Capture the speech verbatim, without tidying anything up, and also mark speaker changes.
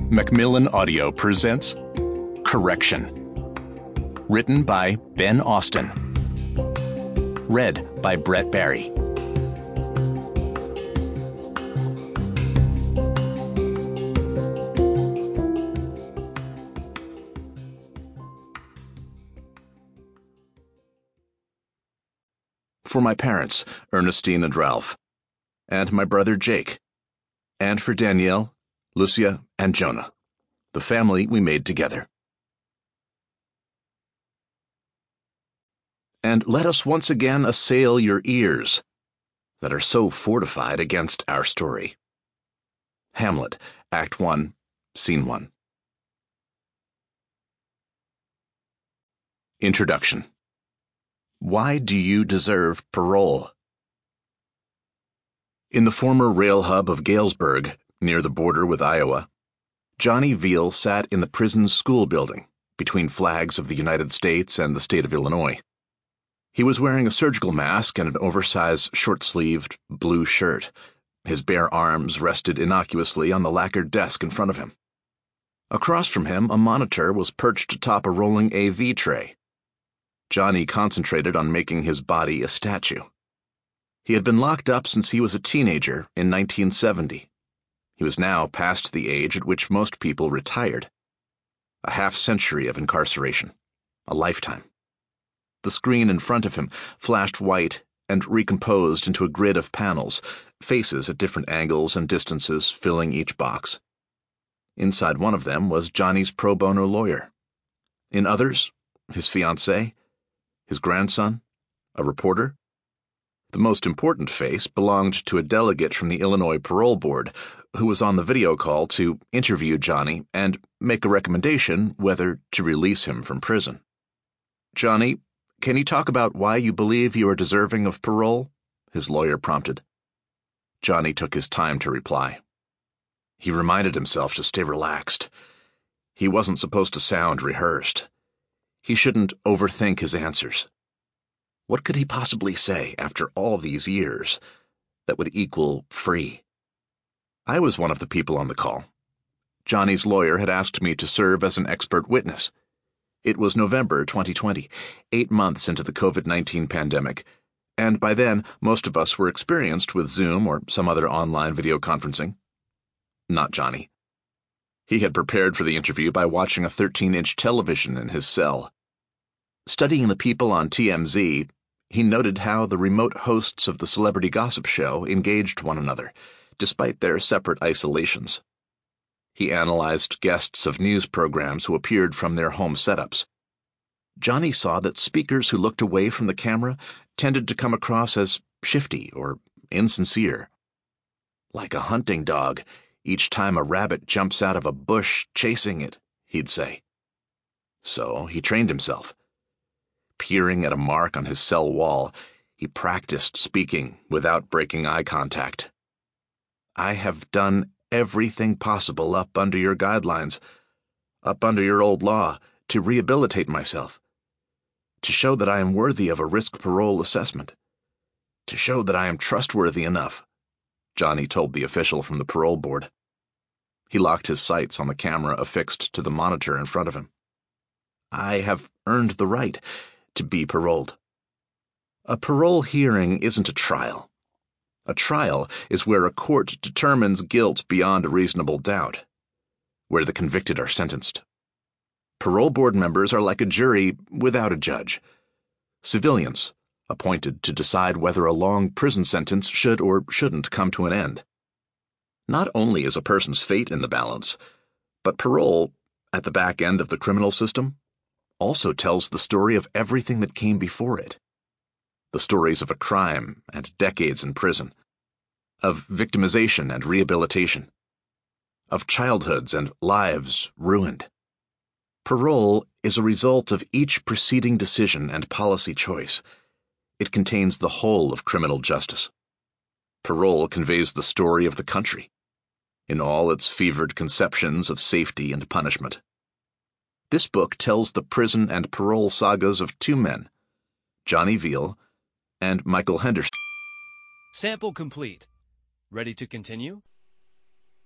Speaker 1: Macmillan Audio presents Correction. Written by Ben Austin. Read by Brett Barry. For my parents, Ernestine and Ralph, and my brother Jake, and for Danielle, Lucia, and Jonah, the family we made together. And let us once again assail your ears that are so fortified against our story. Hamlet, Act one, Scene one. Introduction. Why do you deserve parole? In the former rail hub of Galesburg, near the border with Iowa, Johnny Veal sat in the prison's school building, between flags of the United States and the state of Illinois. He was wearing a surgical mask and an oversized, short-sleeved, blue shirt. His bare arms rested innocuously on the lacquered desk in front of him. Across from him, a monitor was perched atop a rolling A V tray. Johnny concentrated on making his body a statue. He had been locked up since he was a teenager in nineteen seventy. He was now past the age at which most people retired. A half-century of incarceration. A lifetime. The screen in front of him flashed white and recomposed into a grid of panels, faces at different angles and distances filling each box. Inside one of them was Johnny's pro bono lawyer. In others, his fiancée, his grandson, a reporter. The most important face belonged to a delegate from the Illinois Parole Board, who was on the video call to interview Johnny and make a recommendation whether to release him from prison. "Johnny, can you talk about why you believe you are deserving of parole?" his lawyer prompted. Johnny took his time to reply. He reminded himself to stay relaxed. He wasn't supposed to sound rehearsed. He shouldn't overthink his answers. What could he possibly say after all these years that would equal free? I was one of the people on the call. Johnny's lawyer had asked me to serve as an expert witness. It was November twenty twenty, eight months into the COVID nineteen pandemic, and by then most of us were experienced with Zoom or some other online video conferencing. Not Johnny. He had prepared for the interview by watching a thirteen-inch television in his cell. Studying the people on T M Z, he noted how the remote hosts of the celebrity gossip show engaged one another, despite their separate isolations. He analyzed guests of news programs who appeared from their home setups. Johnny saw that speakers who looked away from the camera tended to come across as shifty or insincere. Like a hunting dog, each time a rabbit jumps out of a bush chasing it, he'd say. So he trained himself. Peering at a mark on his cell wall, he practiced speaking without breaking eye contact. "I have done everything possible up under your guidelines, up under your old law, to rehabilitate myself, to show that I am worthy of a risk parole assessment, to show that I am trustworthy enough," Johnny told the official from the parole board. He locked his sights on the camera affixed to the monitor in front of him. "I have earned the right to be paroled." A parole hearing isn't a trial. A trial is where a court determines guilt beyond a reasonable doubt, where the convicted are sentenced. Parole board members are like a jury without a judge. Civilians, appointed to decide whether a long prison sentence should or shouldn't come to an end. Not only is a person's fate in the balance, but parole, at the back end of the criminal system, also tells the story of everything that came before it. The stories of a crime and decades in prison, of victimization and rehabilitation, of childhoods and lives ruined. Parole is a result of each preceding decision and policy choice. It contains the whole of criminal justice. Parole conveys the story of the country, in all its fevered conceptions of safety and punishment. This book tells the prison and parole sagas of two men, Johnny Veal and Michael Henderson.
Speaker 2: Sample complete. Ready to continue?